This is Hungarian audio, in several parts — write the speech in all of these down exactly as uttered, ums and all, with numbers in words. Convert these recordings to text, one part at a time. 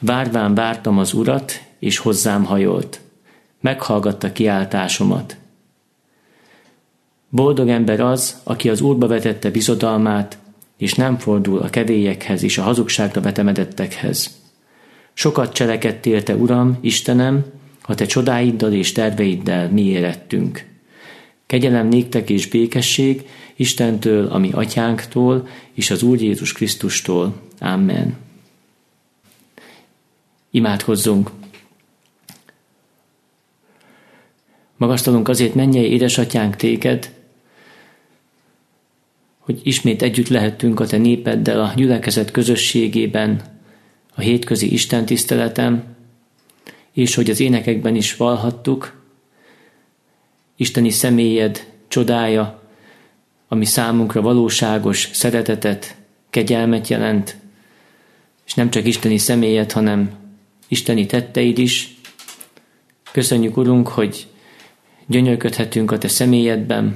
Várván vártam az Urat, és hozzám hajolt. Meghallgatta kiáltásomat. Boldog ember az, aki az Úrba vetette bizodalmát, és nem fordul a kevélyekhez és a hazugságra vetemedettekhez. Sokat cselekedtél te, Uram, Istenem, ha te csodáiddal és terveiddel mi érettünk. Kegyelem néktek és békesség Istentől, a mi atyánktól, és az Úr Jézus Krisztustól. Amen. Imádkozzunk! Magasztalunk azért, mennyei édesatyánk téged, hogy ismét együtt lehettünk a te népeddel a gyülekezet közösségében, a hétközi istentiszteletem, és hogy az énekekben is vallhattuk, isteni személyed csodája, ami számunkra valóságos szeretetet, kegyelmet jelent, és nem csak isteni személyed, hanem isteni tetteid is. Köszönjük, Urunk, hogy gyönyörködhetünk a te személyedben,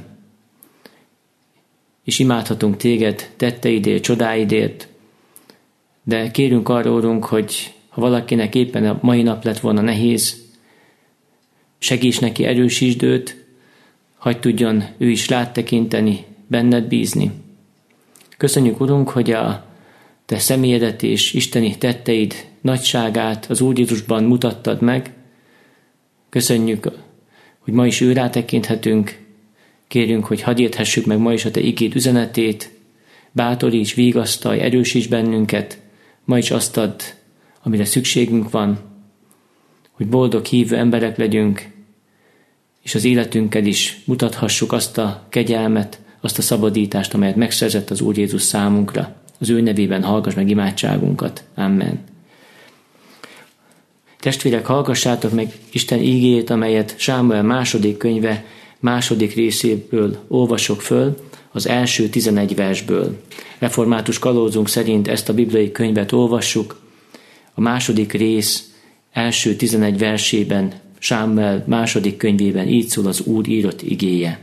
és imádhatunk téged tetteidért, csodáidért, de kérünk arra, Urunk, hogy ha valakinek éppen a mai nap lett volna nehéz, segíts neki, erősítsd őt, hadd tudjon ő is rád tekinteni, benned bízni. Köszönjük, Urunk, hogy a te személyedet és isteni tetteid nagyságát az Úr Jézusban mutattad meg. Köszönjük, hogy ma is ő rá tekinthetünk. Kérjünk, hogy hadd érthessük meg ma is a te igéd üzenetét, bátoríts, vigasztalj, erősíts bennünket, ma is azt add, amire szükségünk van, hogy boldog hívő emberek legyünk, és az életünkkel is mutathassuk azt a kegyelmet, azt a szabadítást, amelyet megszerzett az Úr Jézus számunkra. Az ő nevében hallgass meg imádságunkat. Amen. Testvérek, hallgassátok meg Isten ígéjét, amelyet Sámuel második könyve második részéből olvasok föl, az első tizenegy versből. Református kalózunk szerint ezt a bibliai könyvet olvassuk. A második rész első tizenegy versében, Sámuel második könyvében így szól az Úr írott igéje.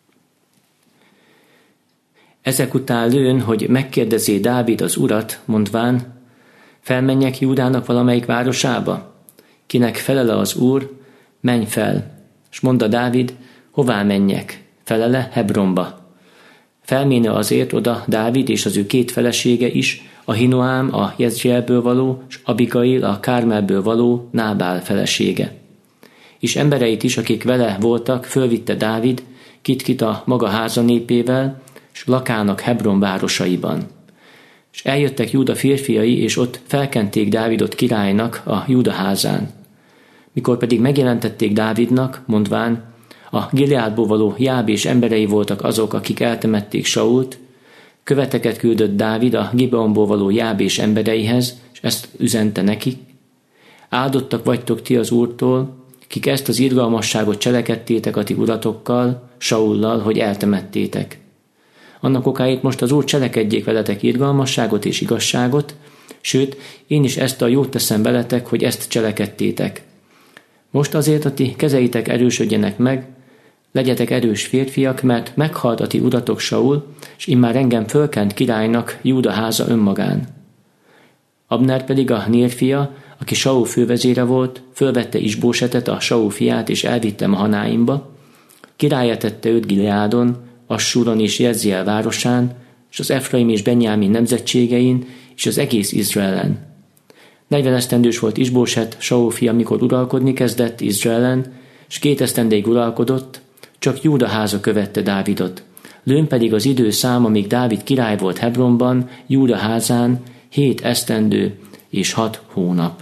Ezek után lőn, hogy megkérdezé Dávid az Urat, mondván, felmenjek Júdának valamelyik városába? Kinek felele az Úr, menj fel. És mondta Dávid, hová menjek? Felele Hebronba. Felméne azért oda Dávid és az ő két felesége is, Ahinoám a Jezreelből való, és Abigail a Kármelből való Nábál felesége. És embereit is, akik vele voltak, fölvitte Dávid, kit-kit a maga háza népével, és lakának Hebron városaiban. És eljöttek Júda férfiai, és ott felkenték Dávidot királynak a Júda házán. Mikor pedig megjelentették Dávidnak, mondván, a Gileádból való Jábés emberei voltak azok, akik eltemették Sault, követeket küldött Dávid a Gibeonból való Jábés embereihez, és ezt üzente nekik. Áldottak vagytok ti az Úrtól, kik ezt az irgalmasságot cselekedtétek a ti uratokkal, Saullal, hogy eltemettétek. Annak okáért most az Úr cselekedjék veletek irgalmasságot és igazságot, sőt, én is ezt a jót teszem veletek, hogy ezt cselekedtétek. Most azért a ti kezeitek erősödjenek meg, legyetek erős férfiak, mert meghalt a ti uratok Saul, és immár engem fölkent királynak Júda háza önmagán. Abner pedig a Nér fia, aki Saul fővezére volt, fölvette Isbósetet, a Saul fiát, és elvitte Mahanáimba. Királlyá tette őt Gileádon, Assúron és Jezreel városán, és az Efraim és Benjámin nemzetségein, és az egész Izraelen. Negyven esztendős volt Isbóset, Saul fia, mikor uralkodni kezdett Izraelen, és két esztendéig uralkodott, csak Júda háza követte Dávidot. Lőn pedig az időszám, amíg Dávid király volt Hebronban, Júda házán, hét esztendő és hat hónap.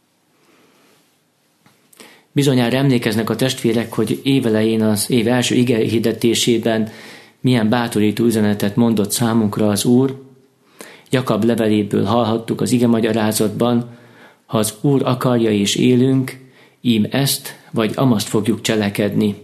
Bizonyára emlékeznek a testvérek, hogy évelején az év első igehirdetésében milyen bátorító üzenetet mondott számunkra az Úr. Jakab leveléből hallhattuk az igemagyarázatban, ha az Úr akarja és élünk, ím ezt vagy amazt fogjuk cselekedni.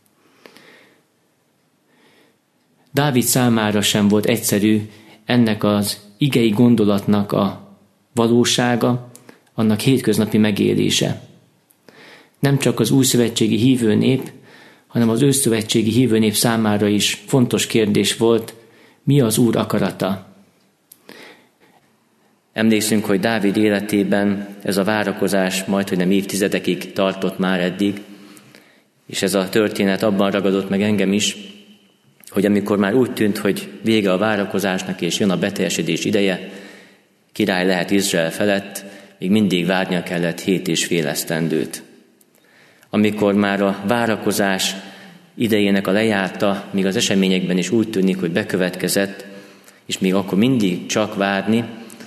Dávid számára sem volt egyszerű ennek az igei gondolatnak a valósága, annak hétköznapi megélése. Nem csak az újszövetségi hívőnép, hanem az ősszövetségi hívőnép számára is fontos kérdés volt, mi az Úr akarata. Emlékszünk, hogy Dávid életében ez a várakozás majdhogy nem évtizedekig tartott már eddig, és ez a történet abban ragadott meg engem is, hogy amikor már úgy tűnt, hogy vége a várakozásnak és jön a beteljesedés ideje, király lehet Izrael felett, még mindig várnia kellett hét és fél esztendőt. Amikor már a várakozás idejének a lejárta, még az eseményekben is úgy tűnik, hogy bekövetkezett, és még akkor mindig csak várni,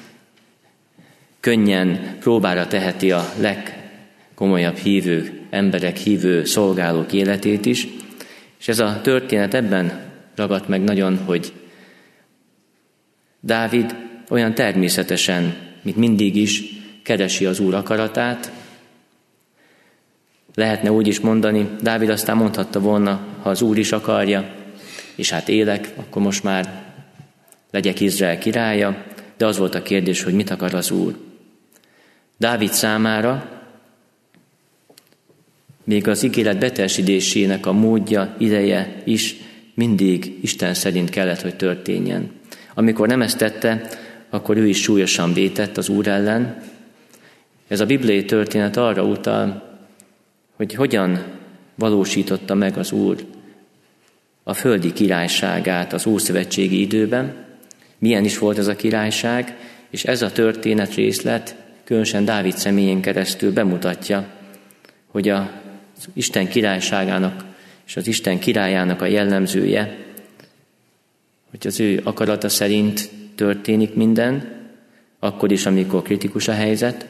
könnyen próbára teheti a legkomolyabb hívő emberek, hívő szolgálók életét is, és ez a történet ebben ragadt meg nagyon, hogy Dávid olyan természetesen, mint mindig is, keresi az Úr akaratát. Lehetne úgy is mondani, Dávid aztán mondhatta volna, ha az Úr is akarja, és hát élek, akkor most már legyek Izrael királya, de az volt a kérdés, hogy mit akar az Úr. Dávid számára még az ígéret beteljesedésének a módja, ideje is mindig Isten szerint kellett, hogy történjen. Amikor nem ezt tette, akkor ő is súlyosan vétett az Úr ellen. Ez a bibliai történet arra utal, hogy hogyan valósította meg az Úr a földi királyságát az ószövetségi időben, milyen is volt ez a királyság, és ez a történet részlet különösen Dávid személyén keresztül bemutatja, hogy az Isten királyságának és az Isten királyának a jellemzője, hogy az ő akarata szerint történik minden, akkor is, amikor kritikus a helyzet.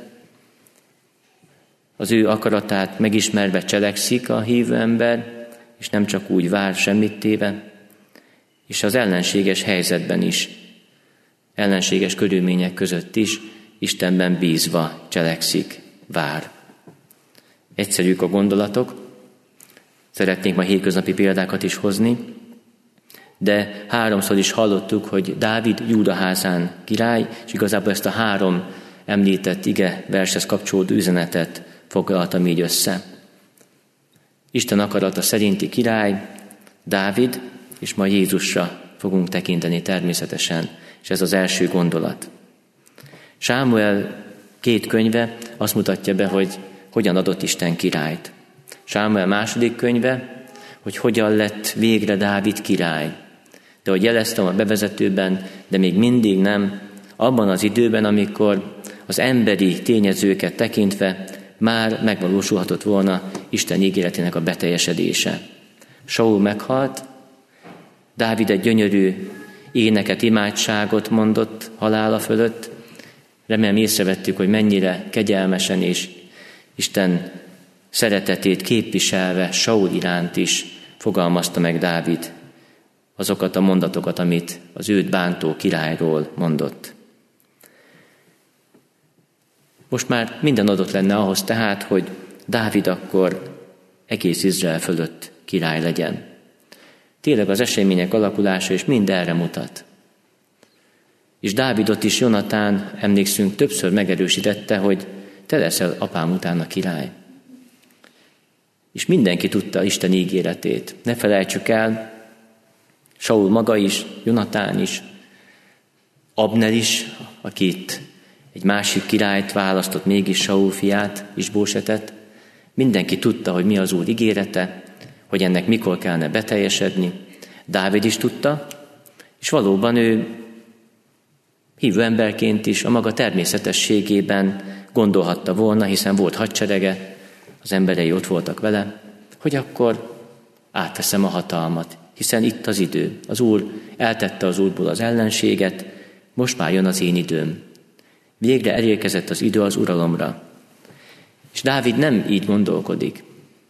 Az ő akaratát megismerve cselekszik a hívő ember, és nem csak úgy vár semmit téve, és az ellenséges helyzetben is, ellenséges körülmények között is Istenben bízva cselekszik, vár. Egyszerűk a gondolatok, szeretnék ma hétköznapi példákat is hozni, de háromszor is hallottuk, hogy Dávid Júda házán király, és igazából ezt a három említett ige vershez kapcsolódó üzenetet foglaltam így össze. Isten akarata szerinti király, Dávid, és ma Jézusra fogunk tekinteni természetesen, és ez az első gondolat. Sámuel két könyve azt mutatja be, hogy hogyan adott Isten királyt. Sámuel második könyve, hogy hogyan lett végre Dávid király. De ahogy jeleztem a bevezetőben, de még mindig nem, abban az időben, amikor az emberi tényezőket tekintve már megvalósulhatott volna Isten ígéretének a beteljesedése. Saul meghalt, Dávid egy gyönyörű éneket, imádságot mondott halála fölött. Remélem észrevettük, hogy mennyire kegyelmesen és Isten szeretetét képviselve Saul iránt is fogalmazta meg Dávid azokat a mondatokat, amit az őt bántó királyról mondott. Most már minden adott lenne ahhoz tehát, hogy Dávid akkor egész Izrael fölött király legyen. Tényleg az események alakulása és mind erre mutat. És Dávidot is Jonatán, emlékszünk, többször megerősítette, hogy te leszel apám után a király. És mindenki tudta Isten ígéretét. Ne felejtsük el, Saul maga is, Jonatán is, Abner is, akit egy másik királyt választott, mégis Saul fiát, Isbósetet. Mindenki tudta, hogy mi az Úr ígérete, hogy ennek mikor kellene beteljesedni. Dávid is tudta, és valóban ő hívő emberként is a maga természetességében gondolhatta volna, hiszen volt hadserege, az emberei ott voltak vele, hogy akkor átveszem a hatalmat, hiszen itt az idő. Az Úr eltette az Úrból az ellenséget, most már jön az én időm. Végre elérkezett az idő az uralomra. És Dávid nem így gondolkodik.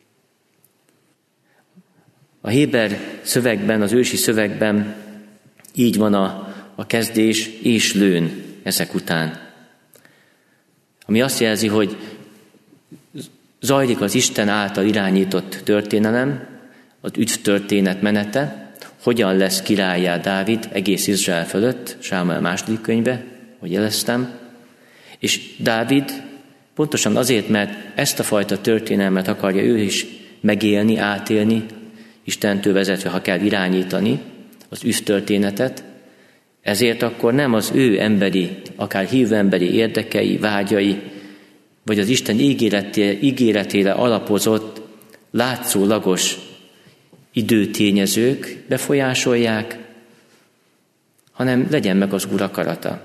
A héber szövegben, az ősi szövegben így van a, a kezdés, és lőn ezek után. Ami azt jelzi, hogy zajlik az Isten által irányított történelem, az ügytörténet menete, hogyan lesz királlyá Dávid egész Izrael fölött, Sámuel második könyve, hogy jeleztem, és Dávid pontosan azért, mert ezt a fajta történelmet akarja ő is megélni, átélni, Istentől vezetve, ha kell irányítani az ügytörténetet, Ezért akkor nem az ő emberi, akár hívő emberi érdekei, vágyai, vagy az Isten ígéretére, ígéretére alapozott, látszólagos időtényezők befolyásolják, hanem legyen meg az Úr akarata.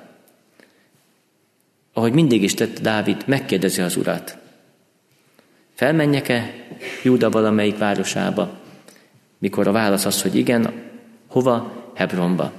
Ahogy mindig is tett Dávid, megkérdezi az Urat. Felmenjek-e Júda valamelyik városába? Mikor a válasz az, hogy igen, hova? Hebronba.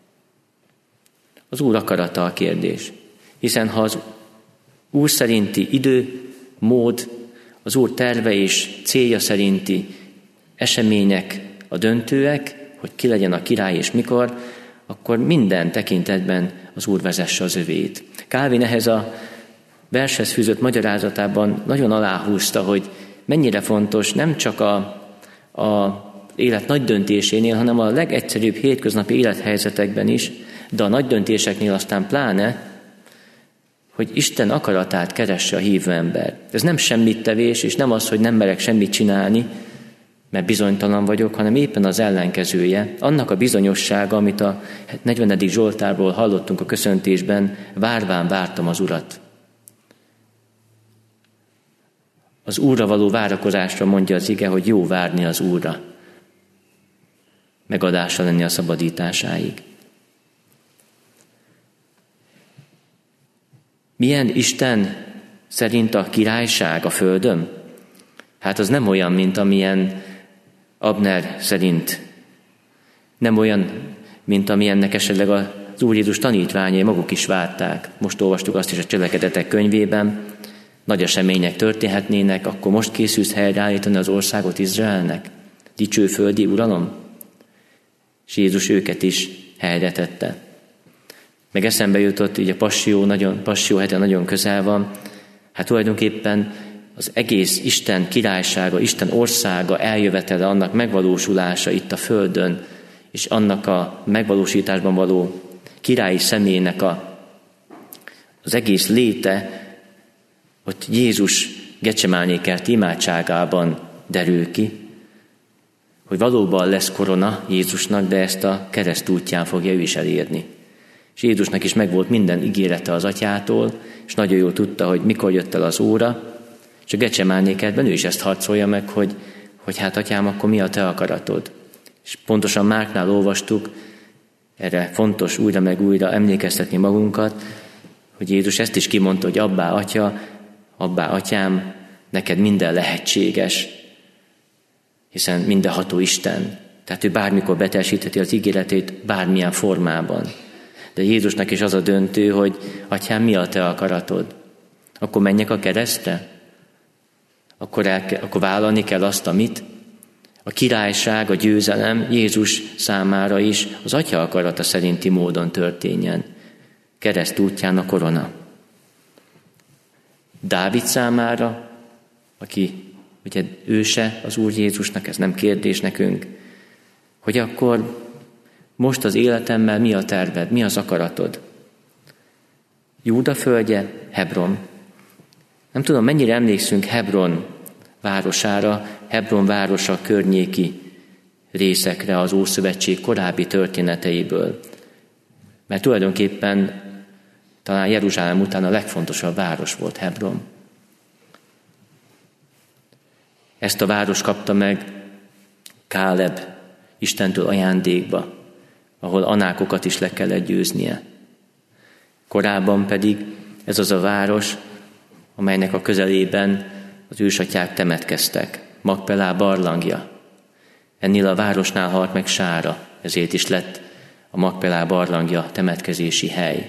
Az Úr akarata a kérdés. Hiszen ha az Úr szerinti idő, mód, az Úr terve és célja szerinti események a döntőek, hogy ki legyen a király és mikor, akkor minden tekintetben az Úr vezesse az övét. Kálvin ehhez a vershez fűzött magyarázatában nagyon aláhúzta, hogy mennyire fontos nem csak a, a élet nagy döntésénél, hanem a legegyszerűbb hétköznapi élethelyzetekben is, de a nagy döntéseknél aztán pláne, hogy Isten akaratát keresse a hívő ember. Ez nem semmit tevés, és nem az, hogy nem merek semmit csinálni, mert bizonytalan vagyok, hanem éppen az ellenkezője. Annak a bizonyossága, amit a negyvenedik Zsoltárból hallottunk a köszöntésben, várván vártam az Urat. Az Úrra való várakozásra mondja az ige, hogy jó várni az Úrra. Megadása lenni a szabadításáig. Milyen Isten szerint a királyság a földön? Hát az nem olyan, mint amilyen Abner szerint. Nem olyan, mint amilyennek esetleg az Úr Jézus tanítványai maguk is várták. Most olvastuk azt is a Cselekedetek könyvében. Nagy események történhetnének, akkor most készülsz helyreállítani az országot Izraelnek? Dicső földi uralom? És Jézus őket is helyre tette. Meg eszembe jutott, így a passió, nagyon, passió hete nagyon közel van, hát tulajdonképpen az egész Isten királysága, Isten országa eljövetele, annak megvalósulása itt a földön, és annak a megvalósításban való királyi személynek a, az egész léte, hogy Jézus Gecsemáné kert imádságában derül ki, hogy valóban lesz korona Jézusnak, de ezt a kereszt útján fogja ő is elérni. És Jézusnak is megvolt minden ígérete az atyától, és nagyon jól tudta, hogy mikor jött el az óra, és a Gecsemáné kertben ő is ezt harcolja meg, hogy, hogy hát atyám, akkor mi a te akaratod? És pontosan Márknál olvastuk, erre fontos újra meg újra emlékeztetni magunkat, hogy Jézus ezt is kimondta, hogy abbá atya, abbá atyám, neked minden lehetséges, hiszen mindenható Isten. Tehát ő bármikor beteljesítheti az ígéretét bármilyen formában. De Jézusnak is az a döntő, hogy atyám, mi a te akaratod? Akkor menjek a keresztre? Akkor, el, akkor vállalni kell azt, amit? A királyság, a győzelem Jézus számára is az atya akarata szerinti módon történjen. Kereszt útján a korona. Dávid számára, aki ugye őse az Úr Jézusnak, ez nem kérdés nekünk, hogy akkor most az életemmel mi a terved, mi az akaratod? Júda földje, Hebron. Nem tudom, mennyire emlékszünk Hebron városára, Hebron városa környéki részekre az Ószövetség korábbi történeteiből. Mert tulajdonképpen talán Jeruzsálem után a legfontosabb város volt Hebron. Ezt a város kapta meg Káleb Istentől ajándékba, ahol anákokat is le kellett győznie. Korábban pedig ez az a város, amelynek a közelében az ősatyák temetkeztek, Makpelá barlangja. Ennél a városnál halt meg Sára, ezért is lett a Makpelá barlangja temetkezési hely.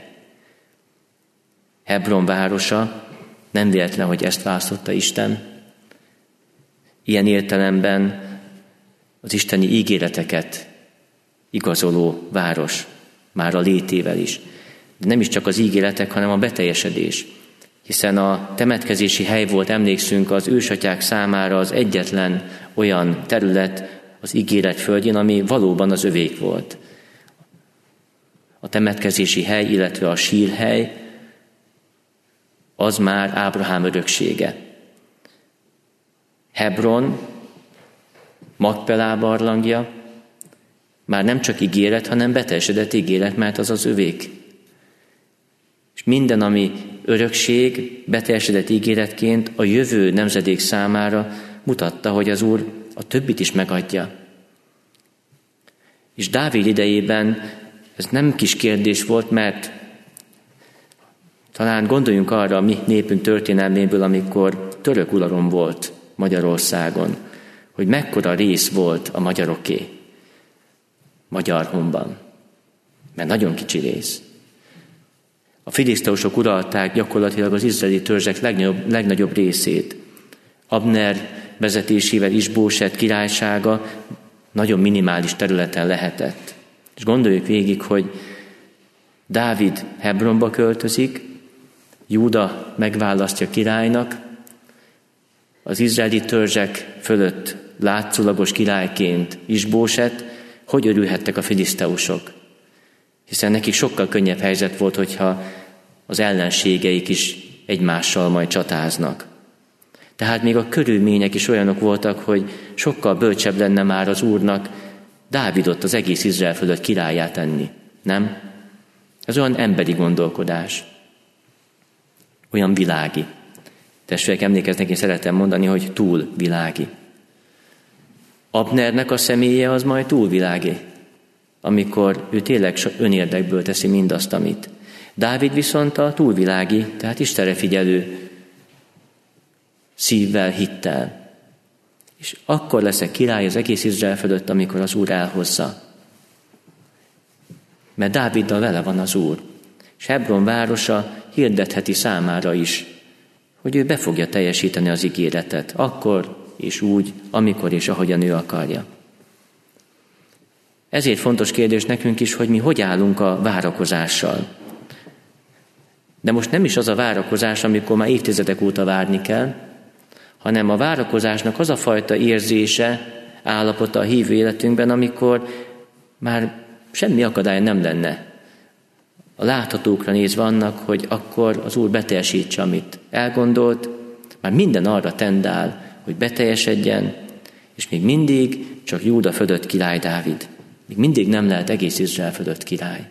Hebron városa, nem véletlen, hogy ezt választotta Isten. Ilyen értelemben az isteni ígéreteket igazoló város, már a létével is. De nem is csak az ígéretek, hanem a beteljesedés. Hiszen a temetkezési hely volt, emlékszünk, az ősatyák számára az egyetlen olyan terület az ígéret földjén, ami valóban az övék volt. A temetkezési hely, illetve a sírhely, az már Ábrahám öröksége. Hebron, Makpelá barlangja, Már nem csak ígéret, hanem beteljesedett ígéret, mert az az övék. És minden, ami örökség, beteljesedett ígéretként a jövő nemzedék számára mutatta, hogy az Úr a többit is megadja. És Dávid idejében ez nem kis kérdés volt, mert talán gondoljunk arra a mi népünk történelméből, amikor török uralom volt Magyarországon, hogy mekkora rész volt a magyaroké magyar honban. Mert nagyon kicsi rész. A filiszteusok uralták gyakorlatilag az izraeli törzsek legnagyobb, legnagyobb részét. Abner vezetésével Isbóset királysága nagyon minimális területen lehetett. És gondoljuk végig, hogy Dávid Hebronba költözik, Júda megválasztja királynak, az izraeli törzsek fölött látszólagos királyként Isbóset, hogy örülhettek a filiszteusok? Hiszen nekik sokkal könnyebb helyzet volt, hogyha az ellenségeik is egymással majd csatáznak. Tehát még a körülmények is olyanok voltak, hogy sokkal bölcsebb lenne már az Úrnak Dávidot az egész Izrael fölött királlyá tenni. Nem? Ez olyan emberi gondolkodás. Olyan világi. Testvérek, emlékeznek, én szeretem mondani, hogy túl világi. Abnernek a személye az majd túl világi, amikor ő tényleg önérdekből teszi mindazt, amit. Dávid viszont a túlvilági, tehát Istenre figyelő szívvel, hittel. És akkor leszek király az egész Izrael fölött, amikor az Úr elhozza. Mert Dáviddal vele van az Úr. És Hebron városa hirdetheti számára is, hogy ő be fogja teljesíteni az ígéretet, akkor és úgy, amikor és ahogyan ő akarja. Ezért fontos kérdés nekünk is, hogy mi hogy állunk a várakozással. De most nem is az a várakozás, amikor már évtizedek óta várni kell, hanem a várakozásnak az a fajta érzése, állapota a hívő életünkben, amikor már semmi akadály nem lenne. A láthatókra nézve annak, hogy akkor az Úr beteljesítse, amit elgondolt, már minden arra tendál, hogy beteljesedjen, és még mindig csak Júda fölött király Dávid. Még mindig nem lehet egész Izrael fölött király.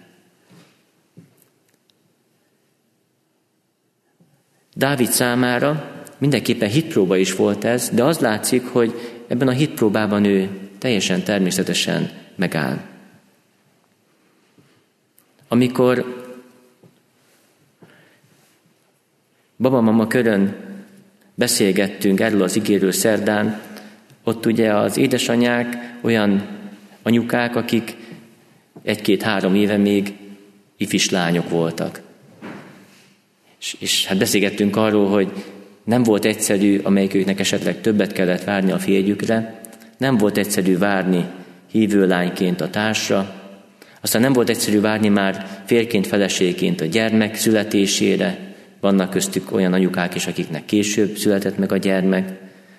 Dávid számára mindenképpen hitpróba is volt ez, de az látszik, hogy ebben a hitpróbában ő teljesen természetesen megáll. Amikor babamama körön beszélgettünk erről az igéről szerdán, ott ugye az édesanyák olyan anyukák, akik egy-két-három éve még ifis lányok voltak. És, és hát beszélgettünk arról, hogy nem volt egyszerű, amelyiküknek esetleg többet kellett várni a férjükre, nem volt egyszerű várni hívő lányként a társra, aztán nem volt egyszerű várni már férként, feleségként a gyermek születésére, vannak köztük olyan anyukák is, akiknek később született meg a gyermek.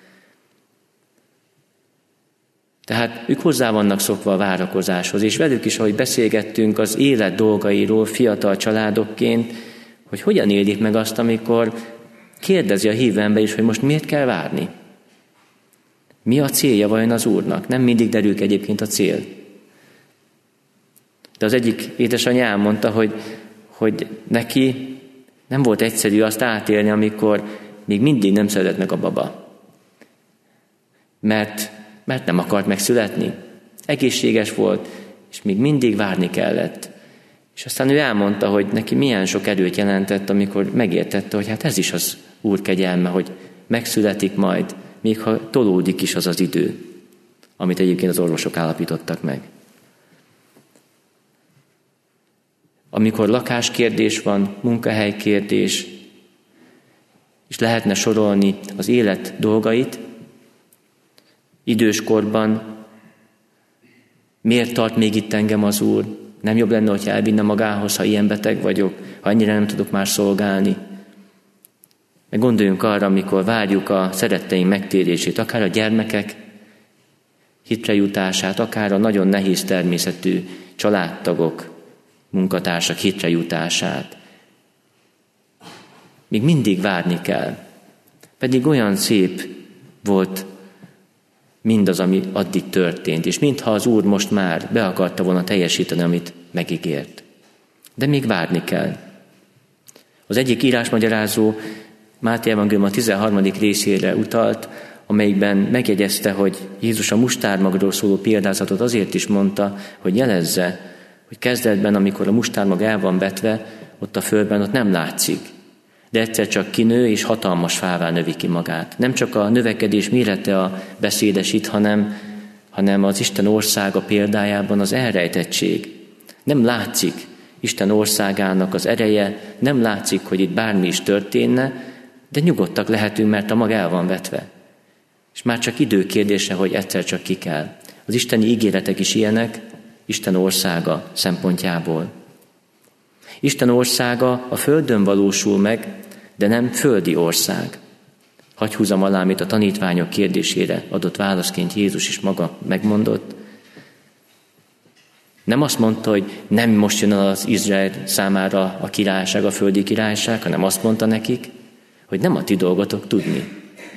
Tehát ők hozzá vannak szokva a várakozáshoz, és velük is, ahogy beszélgettünk az élet dolgairól fiatal családokként, hogy hogyan élik meg azt, amikor kérdezi a hívő ember is, hogy most miért kell várni. Mi a célja vajon az Úrnak? Nem mindig derül ki egyébként a cél. De az egyik édesanyja elmondta, hogy, hogy neki nem volt egyszerű azt átélni, amikor még mindig nem született meg a baba. Mert, mert nem akart megszületni. Egészséges volt, és még mindig várni kellett. És aztán ő elmondta, hogy neki milyen sok erőt jelentett, amikor megértette, hogy hát ez is az Úr kegyelme, hogy megszületik majd, még ha tolódik is az az idő, amit egyébként az orvosok állapítottak meg. Amikor lakáskérdés van, munkahelykérdés, és lehetne sorolni az élet dolgait, időskorban miért tart még itt engem az Úr? Nem jobb lenne, hogyha elvinne magához, ha ilyen beteg vagyok, ha ennyire nem tudok már szolgálni. Meg gondoljunk arra, amikor várjuk a szeretteink megtérését, akár a gyermekek hitre jutását, akár a nagyon nehéz természetű családtagok, munkatársak hitre jutását. Még mindig várni kell. Pedig olyan szép volt mindaz, ami addig történt, és mintha az Úr most már be akarta volna teljesíteni, amit megígért. De még várni kell. Az egyik írásmagyarázó Máté evangélium a tizenharmadik részére utalt, amelyikben megjegyezte, hogy Jézus a mustármagról szóló példázatot azért is mondta, hogy jelezze, hogy kezdetben, amikor a mustármag el van vetve, ott a földben ott nem látszik, de egyszer csak kinő és hatalmas fává növi ki magát. Nem csak a növekedés mérete a beszédesít, hanem, hanem az Isten országa példájában az elrejtettség. Nem látszik Isten országának az ereje, nem látszik, hogy itt bármi is történne, de nyugodtak lehetünk, mert a mag el van vetve. És már csak idő kérdése, hogy egyszer csak ki kell. Az isteni ígéretek is ilyenek, Isten országa szempontjából. Isten országa a földön valósul meg, de nem földi ország. Hagy húzzam alá, amit a tanítványok kérdésére adott válaszként Jézus is maga megmondott. Nem azt mondta, hogy nem most jön az Izrael számára a királyság, a földi királyság, hanem azt mondta nekik, hogy nem a ti dolgotok tudni.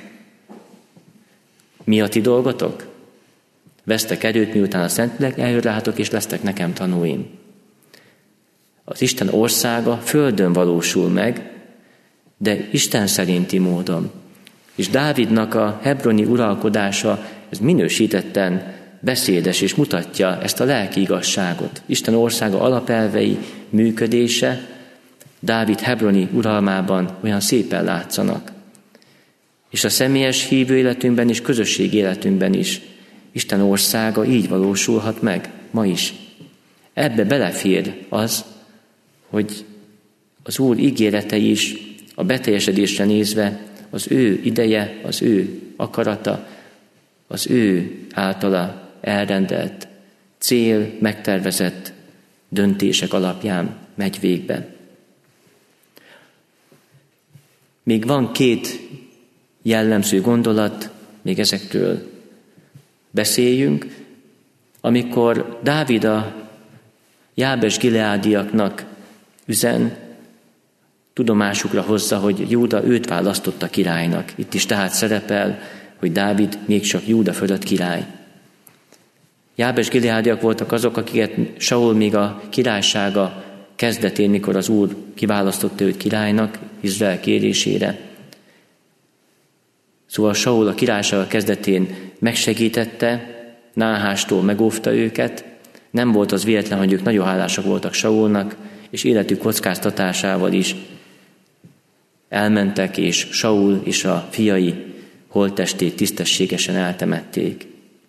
Mi a ti dolgotok? Vesztek erőt, miután a Szentlélek eljön rátok, és lesztek nekem tanúim. Az Isten országa földön valósul meg, de Isten szerinti módon. És Dávidnak a hebroni uralkodása, ez minősítetten beszédes, és mutatja ezt a lelki igazságot. Isten országa alapelvei működése Dávid hebroni uralmában olyan szépen látszanak. És a személyes hívő életünkben és közösség életünkben is Isten országa így valósulhat meg, ma is. Ebbe belefér az, hogy az Úr ígéretei is a beteljesedésre nézve az ő ideje, az ő akarata, az ő általa elrendelt cél, megtervezett döntések alapján megy végbe. Még van két jellemző gondolat, még ezekről beszéljünk, amikor Dávid a Jábes gileádiaknak üzen, tudomásukra hozza, hogy Júda őt választotta királynak. Itt is tehát szerepel, hogy Dávid még csak Júda fölött király. Jábes gileádiak voltak azok, akiket Saul még a királysága kezdetén, mikor az Úr kiválasztotta őt királynak, Izrael kérésére. Szóval Saul a királysága kezdetén megsegítette, Náhástól megóvta őket. Nem volt az véletlen, hogy ők nagyon hálásak voltak Saulnak, és életük kockáztatásával is elmentek, és Saul és a fiai holttestét tisztességesen eltemették.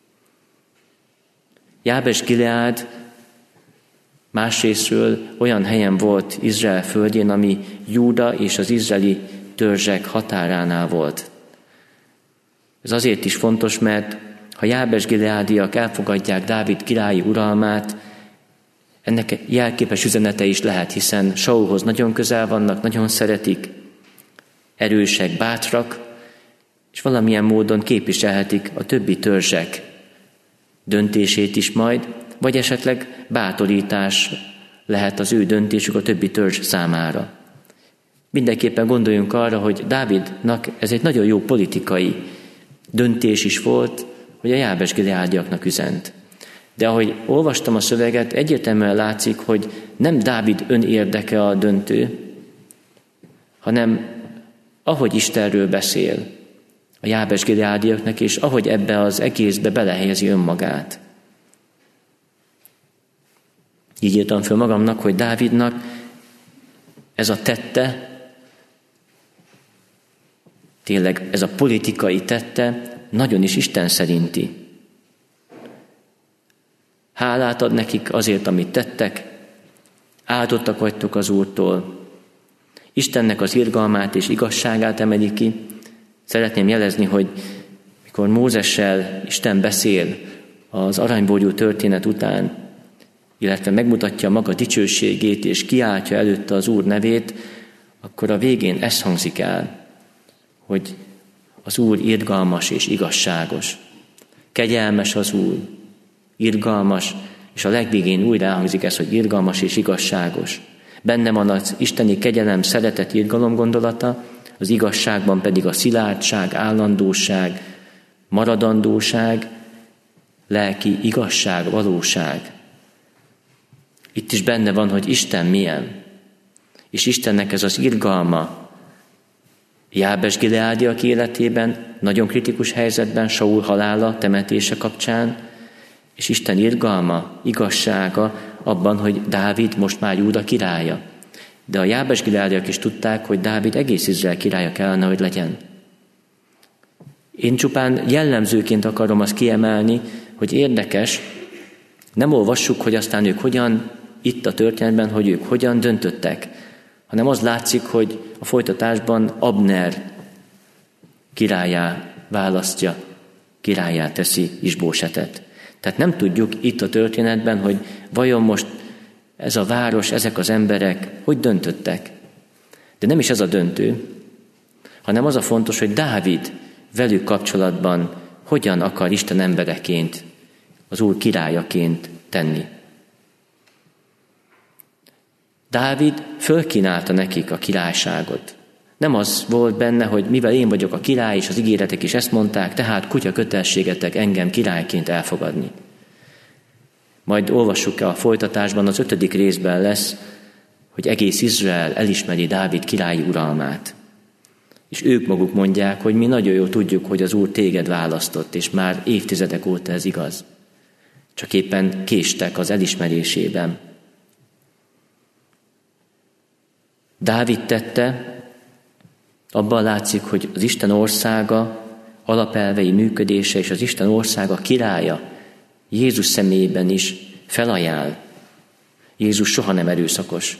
Jábes Gileád másrésztről olyan helyen volt Izrael földjén, ami Júda és az izraeli törzsek határánál volt. Ez azért is fontos, mert ha Jábes gileádiak elfogadják Dávid királyi uralmát, ennek jelképes üzenete is lehet, hiszen Saulhoz nagyon közel vannak, nagyon szeretik, erősek, bátrak, és valamilyen módon képviselhetik a többi törzsek döntését is majd, vagy esetleg bátorítás lehet az ő döntésük a többi törzs számára. Mindenképpen gondoljunk arra, hogy Dávidnak ez egy nagyon jó politikai döntés is volt, hogy a Jábes gileádiaknak üzent. De ahogy olvastam a szöveget, egyértelműen látszik, hogy nem Dávid önérdeke a döntő, hanem ahogy Istenről beszél a Jábes gileádiaknak, és ahogy ebbe az egészbe belehelyezi önmagát. Így írtam föl magamnak, hogy Dávidnak ez a tette, tényleg ez a politikai tette nagyon is Isten szerinti. Hálát ad nekik azért, amit tettek, áldottak vagytok az Úrtól. Istennek az irgalmát és igazságát emeli ki. Szeretném jelezni, hogy mikor Mózessel Isten beszél az aranyborjú történet után, illetve megmutatja maga dicsőségét és kiáltja előtte az Úr nevét, akkor a végén ez hangzik el, hogy az Úr irgalmas és igazságos. Kegyelmes az Úr, irgalmas, és a legvégén újra elhangzik ez, hogy irgalmas és igazságos. Benne van az isteni kegyelem, szeretet, irgalom gondolata, az igazságban pedig a szilárdság, állandóság, maradandóság, lelki igazság, valóság. Itt is benne van, hogy Isten milyen. És Istennek ez az irgalma Jábes Gileádiak életében, nagyon kritikus helyzetben, Saul halála, temetése kapcsán, és Isten irgalma, igazsága abban, hogy Dávid most már Júda királya. De a Jábes Gileádiak is tudták, hogy Dávid egész Izrael királya kellene, hogy legyen. Én csupán jellemzőként akarom azt kiemelni, hogy érdekes, nem olvassuk, hogy aztán ők hogyan, itt a történetben, hogy ők hogyan döntöttek, hanem az látszik, hogy a folytatásban Abner királyá választja, királyá teszi Isbósetet. Tehát nem tudjuk itt a történetben, hogy vajon most ez a város, ezek az emberek hogy döntöttek. De nem is ez a döntő, hanem az a fontos, hogy Dávid velük kapcsolatban hogyan akar Isten embereként, az Úr királyaként tenni. Dávid fölkínálta nekik a királyságot. Nem az volt benne, hogy mivel én vagyok a király, és az ígéretek is ezt mondták, tehát kutya kötelességetek engem királyként elfogadni. Majd olvassuk a folytatásban, az ötödik részben lesz, hogy egész Izrael elismeri Dávid királyi uralmát. És ők maguk mondják, hogy mi nagyon jól tudjuk, hogy az Úr téged választott, és már évtizedek óta ez igaz. Csak éppen késtek az elismerésében. Dávid tette, abban látszik, hogy az Isten országa, alapelvei működése és az Isten országa királya Jézus személyében is felajánl. Jézus soha nem erőszakos.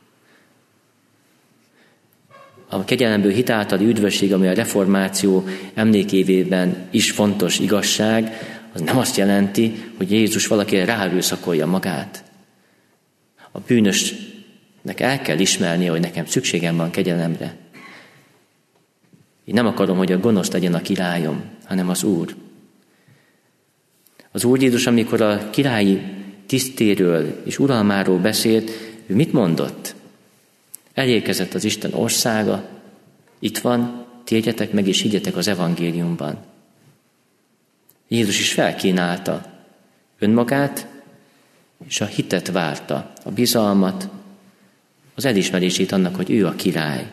A kegyelemből hit általi üdvösség, ami a reformáció emlékévében is fontos igazság, az nem azt jelenti, hogy Jézus valakire ráerőszakolja magát. A bűnösnek el kell ismernie, hogy nekem szükségem van kegyelemre. Én nem akarom, hogy a gonosz legyen a királyom, hanem az Úr. Az Úr Jézus, amikor a királyi tisztéről és uralmáról beszélt, ő mit mondott? Elérkezett az Isten országa, itt van, térjetek meg és higgyetek az evangéliumban. Jézus is felkínálta önmagát, és a hitet várta, a bizalmat, az elismerését annak, hogy ő a király.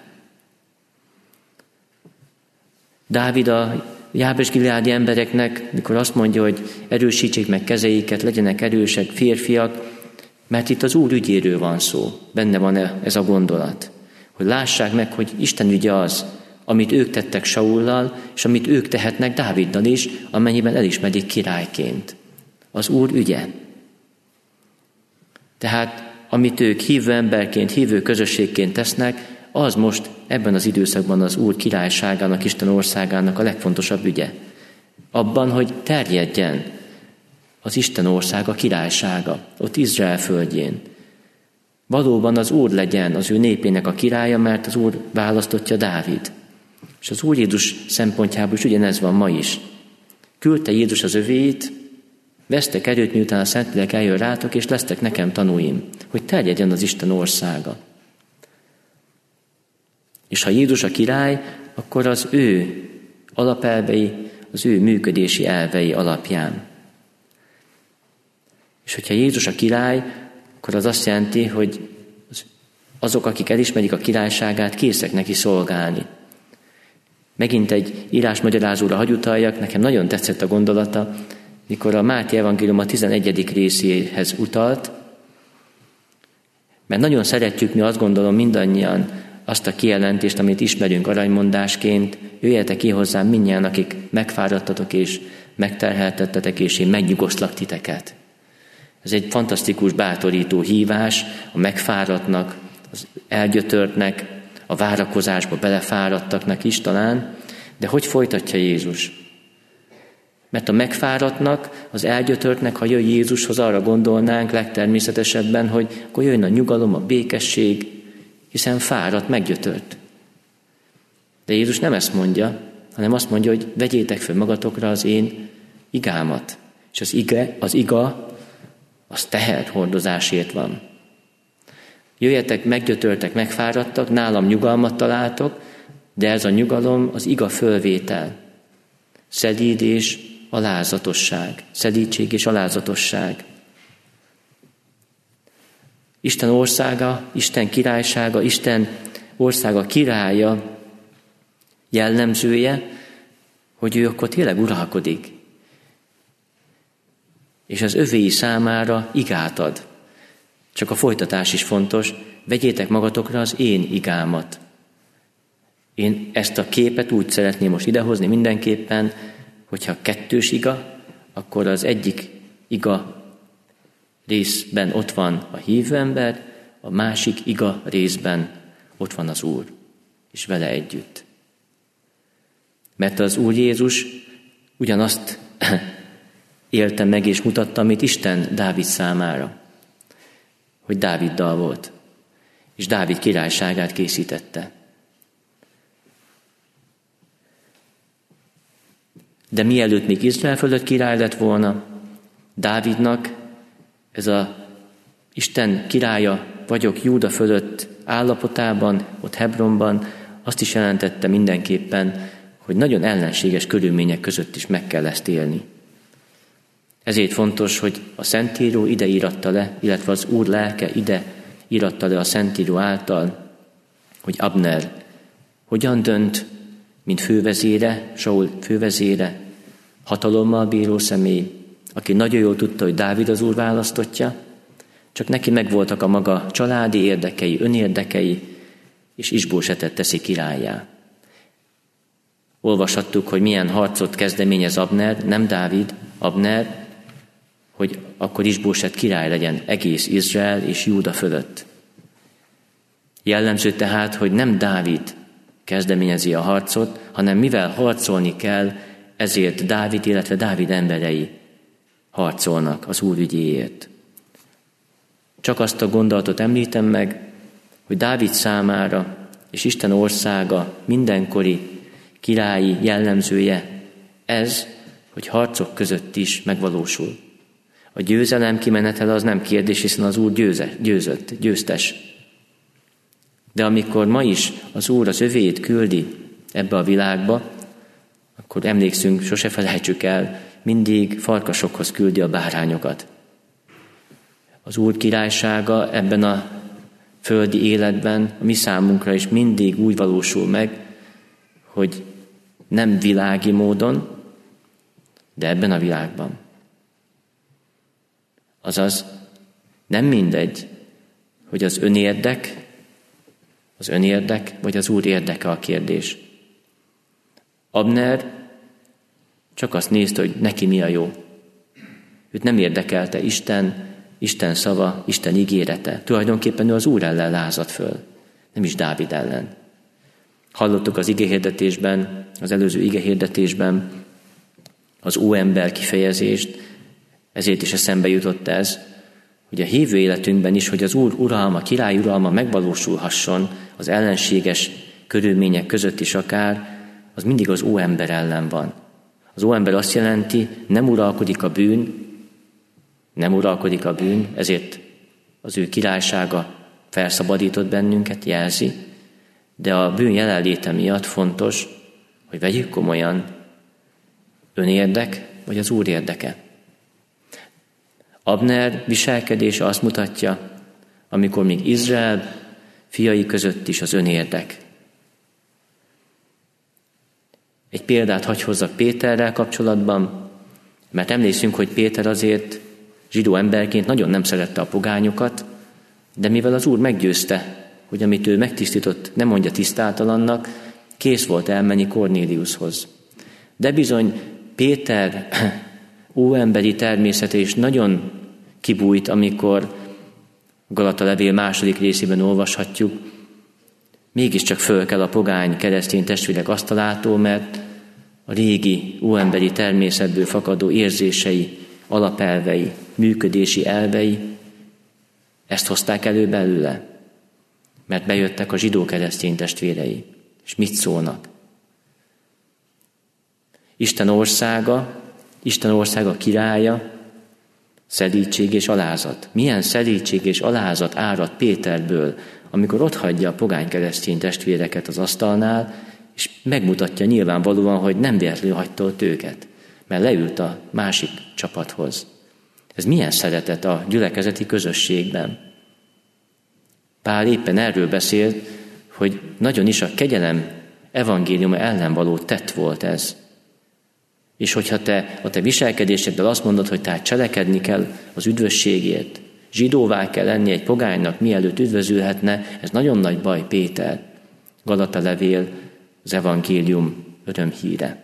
Dávid a Jábes Gileádi embereknek, mikor azt mondja, hogy erősítsék meg kezeiket, legyenek erősek férfiak, mert itt az Úr ügyéről van szó, benne van ez a gondolat, hogy lássák meg, hogy Isten ügye az, amit ők tettek Saullal, és amit ők tehetnek Dáviddal is, amennyiben elismerik királyként. Az Úr ügye. Tehát, amit ők hívő emberként, hívő közösségként tesznek, az most ebben az időszakban az Úr királyságának, Isten országának a legfontosabb ügye. Abban, hogy terjedjen az Isten országa, királysága, ott Izrael földjén. Valóban az Úr legyen az ő népének a királya, mert az Úr választottja Dávid. És az Úr Jézus szempontjából is ugyanez van ma is. Küldte Jézus az övéit, vesztek erőt, miután a Szentlélek eljön rátok, és lesztek nekem tanúim, hogy terjedjen az Isten országa. És ha Jézus a király, akkor az ő alapelvei, az ő működési elvei alapján. És hogyha Jézus a király, akkor az azt jelenti, hogy azok, akik elismerik a királyságát, készek neki szolgálni. Megint egy írásmagyarázóra hagy utaljak, nekem nagyon tetszett a gondolata, mikor a Máté evangélium a tizenegyedik részéhez utalt, mert nagyon szeretjük mi, azt gondolom mindannyian, azt a kijelentést, amit ismerünk aranymondásként, jöjjetek ki hozzám mindnyájan, akik megfáradtatok és megterheltettetek, és én megnyugosztlak titeket. Ez egy fantasztikus, bátorító hívás a megfáradtnak, az elgyötörtnek, a várakozásba belefáradtaknak is talán, de hogy folytatja Jézus? Mert a megfáradtnak, az elgyötörtnek, ha jön Jézushoz, arra gondolnánk legtermészetesebben, hogy akkor jön a nyugalom, a békesség, hiszen fáradt, meggyötört. De Jézus nem ezt mondja, hanem azt mondja, hogy vegyétek fel magatokra az én igámat. És az, ige, az iga, az teherhordozásért van. Jöjjetek, meggyötörtek, megfáradtak, nálam nyugalmat találtok, de ez a nyugalom az iga fölvétel. Szelíd és alázatosság. Szelídség és alázatosság. Isten országa, Isten királysága, Isten országa királya jellemzője, hogy ő akkor tényleg uralkodik. És az övéi számára igát ad. Csak a folytatás is fontos, vegyétek magatokra az én igámat. Én ezt a képet úgy szeretném most idehozni mindenképpen, hogyha kettős iga, akkor az egyik iga részben ott van a hívő ember, a másik iga részben ott van az Úr, és vele együtt. Mert az Úr Jézus ugyanazt élte meg és mutatta, amit Isten Dávid számára, hogy Dáviddal volt, és Dávid királyságát készítette. De mielőtt még Izrael fölött király lett volna, Dávidnak ez a Isten királya vagyok Júda fölött állapotában, ott Hebronban, azt is jelentette mindenképpen, hogy nagyon ellenséges körülmények között is meg kell ezt élni. Ezért fontos, hogy a Szentíró ide íratta le, illetve az Úr lelke ide íratta le a Szentíró által, hogy Abner hogyan dönt, mint fővezére, Saul fővezére, hatalommal bíró személy, aki nagyon jól tudta, hogy Dávid az Úr választottja, csak neki megvoltak a maga családi érdekei, önérdekei, és Isbósetet teszi királlyá. Olvashattuk, hogy milyen harcot kezdeményez Abner, nem Dávid, Abner, hogy akkor Isbóset király legyen egész Izrael és Júda fölött. Jellemző tehát, hogy nem Dávid kezdeményezi a harcot, hanem mivel harcolni kell, ezért Dávid, illetve Dávid emberei harcolnak az Úr ügyéért. Csak azt a gondolatot említem meg, hogy Dávid számára és Isten országa mindenkori királyi jellemzője ez, hogy harcok között is megvalósul. A győzelem kimenetele az nem kérdés, hiszen az Úr győze, győzött, győztes. De amikor ma is az Úr az övéit küldi ebbe a világba, akkor emlékszünk, sose felejtsük el, mindig farkasokhoz küldi a bárányokat. Az Úr királysága ebben a földi életben a mi számunkra is mindig úgy valósul meg, hogy nem világi módon, de ebben a világban. Azaz nem mindegy, hogy az önérdek, az önérdek vagy az Úr érdeke a kérdés. Abner csak azt nézte, hogy neki mi a jó. Őt nem érdekelte Isten, Isten szava, Isten ígérete. Tulajdonképpen ő az Úr ellen lázadt föl, nem is Dávid ellen. Hallottuk az igehirdetésben, az előző igehirdetésben az óember kifejezést, ezért is eszembe jutott ez, hogy a hívő életünkben is, hogy az Úr uralma, király uralma megvalósulhasson az ellenséges körülmények között is akár, az mindig az óember ellen van. Az óember azt jelenti, nem uralkodik a bűn, nem uralkodik a bűn, ezért az ő királysága felszabadított bennünket, jelzi, de a bűn jelenléte miatt fontos, hogy vegyük komolyan, önérdek vagy az Úr érdeke. Abner viselkedése azt mutatja, amikor még Izrael fiai között is az önérdek. Egy példát hagy hozzak Péterrel kapcsolatban, mert emlékszünk, hogy Péter azért zsidó emberként nagyon nem szerette a pogányokat, de mivel az Úr meggyőzte, hogy amit ő megtisztított, nem mondja tisztátalannak, kész volt elmenni Kornéliushoz. De bizony Péter óemberi természete is nagyon kibújt, amikor Galata levél második részében olvashatjuk, mégiscsak föl kell a pogány keresztény testvérek asztalától, mert a régi óemberi természetből fakadó érzései, alapelvei, működési elvei ezt hozták elő belőle, mert bejöttek a zsidó keresztény testvérei. És mit szólnak? Isten országa, Isten országa királya, szelídség és alázat. Milyen szelídség és alázat árad Péterből, amikor otthagyja a pogány keresztény testvéreket az asztalnál, és megmutatja nyilvánvalóan, hogy nem véletlenül hagyta ott őket, mert leült a másik csapathoz. Ez milyen szeretet a gyülekezeti közösségben? Pál éppen erről beszél, hogy nagyon is a kegyelem evangéliuma ellen való tett volt ez. És hogyha te a te viselkedéseddel azt mondod, hogy tehát cselekedni kell az üdvösségért, zsidóvá kell lenni egy pogánynak, mielőtt üdvözülhetne, ez nagyon nagy baj, Péter. Galata levél, az evangélium örömhíre.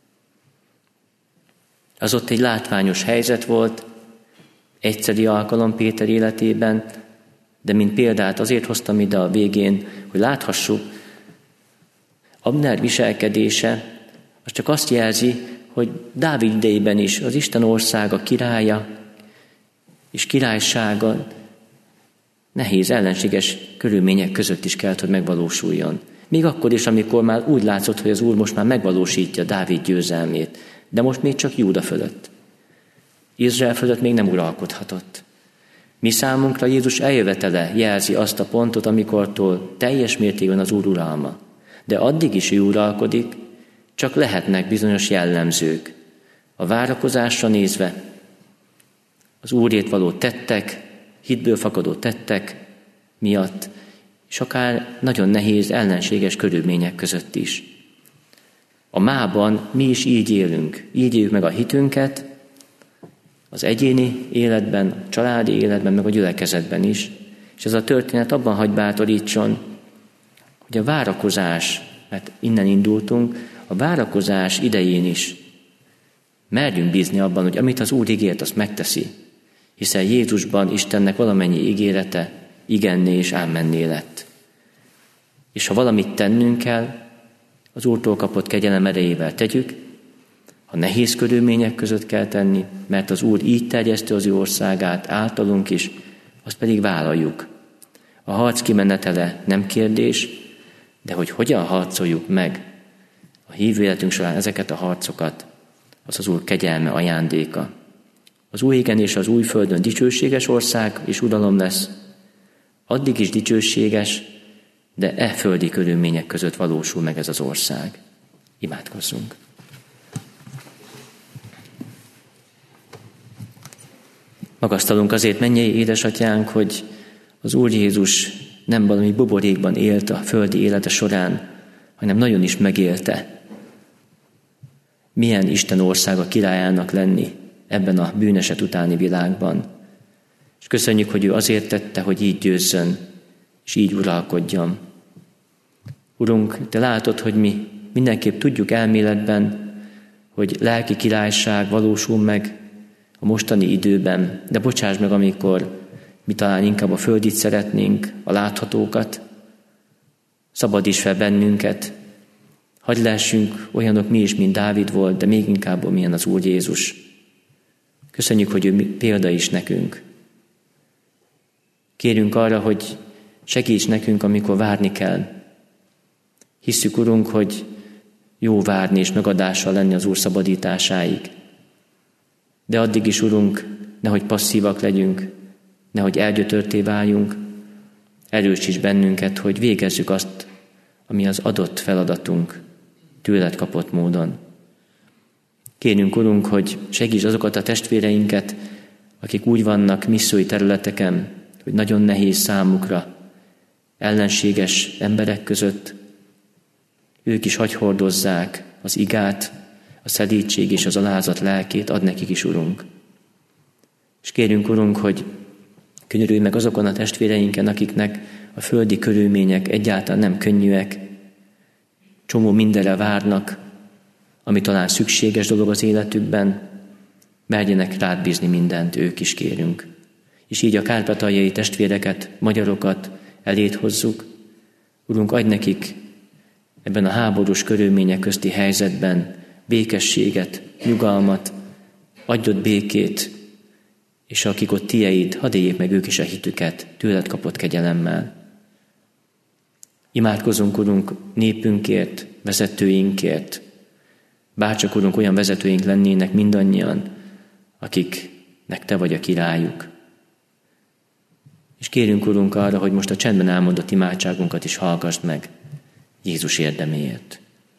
Az ott egy látványos helyzet volt, egyszeri alkalom Péter életében, de mint példát azért hoztam ide a végén, hogy láthassuk, Abner viselkedése az csak azt jelzi, hogy Dávid idejében is az Isten országa királya és királysága nehéz, ellenséges körülmények között is kellett, hogy megvalósuljon. Még akkor is, amikor már úgy látszott, hogy az Úr most már megvalósítja Dávid győzelmét, de most még csak Júda fölött. Izrael fölött még nem uralkodhatott. Mi számunkra Jézus eljövetele jelzi azt a pontot, amikortól teljes mértékben az Úr uralma. De addig is ő uralkodik, csak lehetnek bizonyos jellemzők. A várakozásra nézve, az Úrért való tettek, hitből fakadó tettek miatt, és akár nagyon nehéz, ellenséges körülmények között is. A mában mi is így élünk, így éljük meg a hitünket, az egyéni életben, a családi életben, meg a gyülekezetben is. És ez a történet abban hagy bátorítson, hogy a várakozás, mert innen indultunk, a várakozás idején is merjünk bízni abban, hogy amit az Úr ígért, azt megteszi. Hiszen Jézusban Istennek valamennyi ígérete igenné és ámenné lett. És ha valamit tennünk kell, az Úrtól kapott kegyelem erejével tegyük, ha nehéz körülmények között kell tenni, mert az Úr így terjeszti az ő országát általunk is, azt pedig vállaljuk. A harc kimenetele nem kérdés, de hogy hogyan harcoljuk meg a hívő életünk során ezeket a harcokat, az az Úr kegyelme, ajándéka. Az új égen és az új földön dicsőséges ország és uralom lesz, addig is dicsőséges, de e földi körülmények között valósul meg ez az ország. Imádkozzunk! Magasztalunk azért, mennyei édesatyánk, hogy az Úr Jézus nem valami buborékban élt a földi élete során, hanem nagyon is megélte. Milyen Isten országa királyának lenni ebben a bűneset utáni világban. És köszönjük, hogy ő azért tette, hogy így győzzön, és így uralkodjon. Urunk, te látod, hogy mi mindenképp tudjuk elméletben, hogy lelki királyság valósul meg a mostani időben, de bocsáss meg, amikor mi talán inkább a földit szeretnénk, a láthatókat, szabadíts fel bennünket, hadd lehessünk olyanok mi is, mint Dávid volt, de még inkább milyen az Úr Jézus. Köszönjük, hogy ő példa is nekünk. Kérünk arra, hogy segíts nekünk, amikor várni kell. Hisszük, Urunk, hogy jó várni és megadással lenni az Úr szabadításáig. De addig is, Urunk, nehogy passzívak legyünk, nehogy elgyötörté váljunk, erősíts bennünket, hogy végezzük azt, ami az adott feladatunk, tőled kapott módon. Kérjünk, Urunk, hogy segíts azokat a testvéreinket, akik úgy vannak missziói területeken, hogy nagyon nehéz számukra, ellenséges emberek között, ők is hagy hordozzák az igát, a szelídség és az alázat lelkét, ad nekik is, Urunk. És kérjünk, Urunk, hogy könyörülj meg azokon a testvéreinken, akiknek a földi körülmények egyáltalán nem könnyűek, csomó mindenre várnak, ami talán szükséges dolog az életükben, merjenek rád bízni mindent, ők is kérünk. És így a kárpátaljai testvéreket, magyarokat elét hozzuk. Urunk, adj nekik ebben a háborús körülmények közti helyzetben békességet, nyugalmat, adj ott békét, és akik ott tieid, hadd éljék meg ők is a hitüket, tőled kapott kegyelemmel. Imádkozunk, Urunk, népünkért, vezetőinkért, bárcsak, Urunk, olyan vezetőink lennének mindannyian, akiknek te vagy a királyuk. És kérünk, Urunk, arra, hogy most a csendben elmondott imádságunkat is hallgassd meg Jézus érdeméért.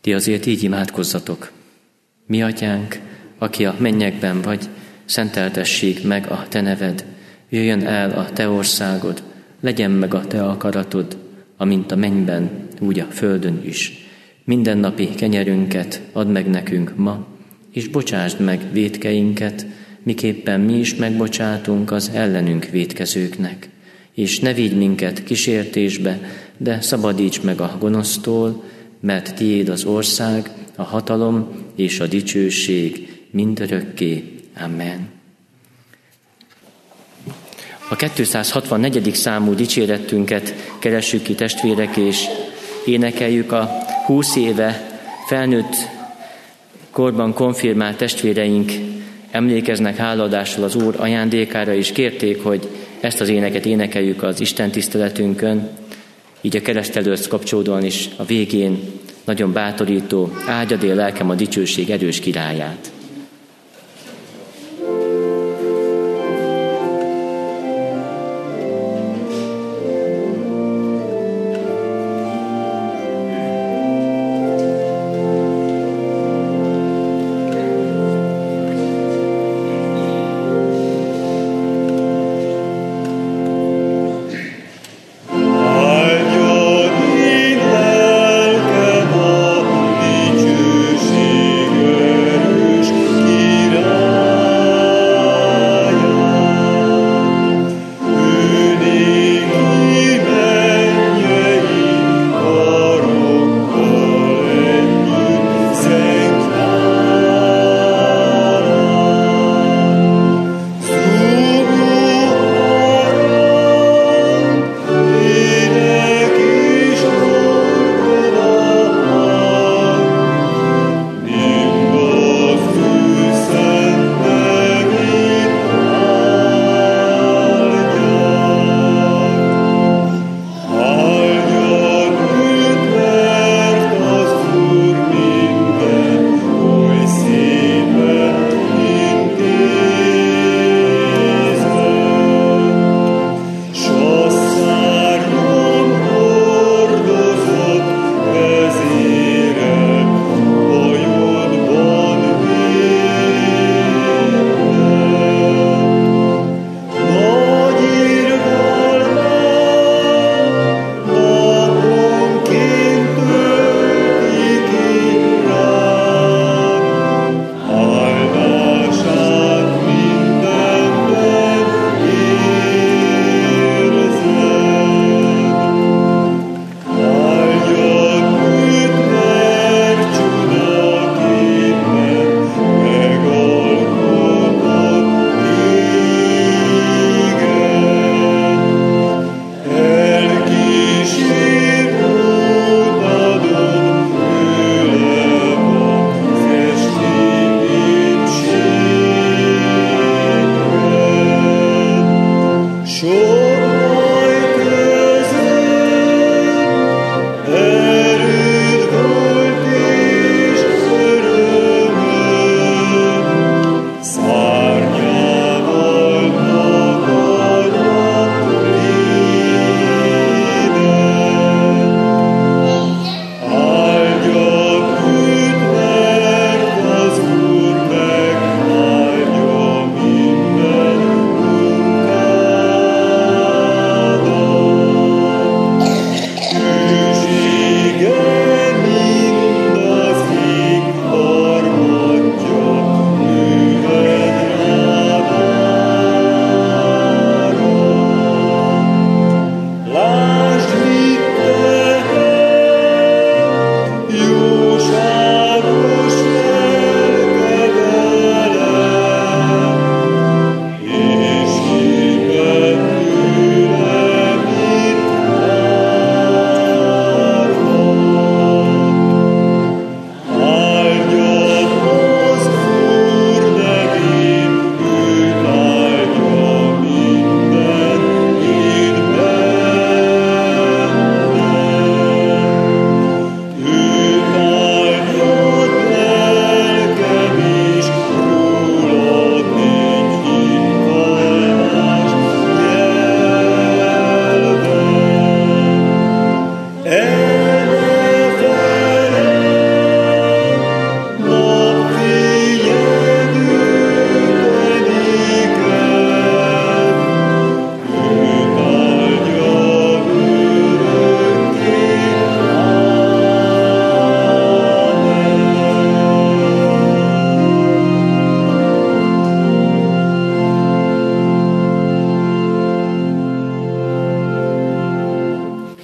Ti azért így imádkozzatok. Mi atyánk, aki a mennyekben vagy, szenteltessék meg a te neved, jöjjön el a te országod, legyen meg a te akaratod, amint a mennyben, úgy a földön is. Mindennapi kenyerünket add meg nekünk ma, és bocsásd meg vétkeinket, miképpen mi is megbocsátunk az ellenünk vétkezőknek. És ne vigy minket kísértésbe, de szabadíts meg a gonosztól, mert tiéd az ország, a hatalom és a dicsőség mindörökké. Amen. A kétszázhatvannegyedik számú dicséretünket keressük ki, testvérek, és énekeljük a húsz éve felnőtt korban konfirmált testvéreink emlékeznek háladással az Úr ajándékára, és kérték, hogy ezt az éneket énekeljük az Isten tiszteletünkön, így a keresztelőhöz kapcsolódóan is a végén nagyon bátorító, áldjad él lelkem a dicsőség erős királyát. Dicsőség erős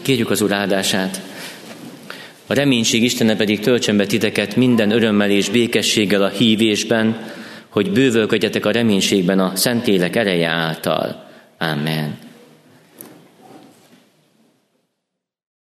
Kérjük az Úr áldását. A reménység Istene pedig töltsön be titeket minden örömmel és békességgel a hívésben, hogy bővölködjetek a reménységben a Szentlélek ereje által. Amen.